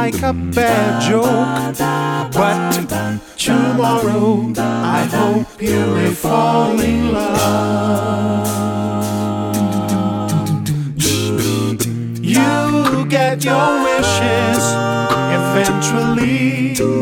like a bad joke, but tomorrow I hope you may fall in love. You get your wishes eventually.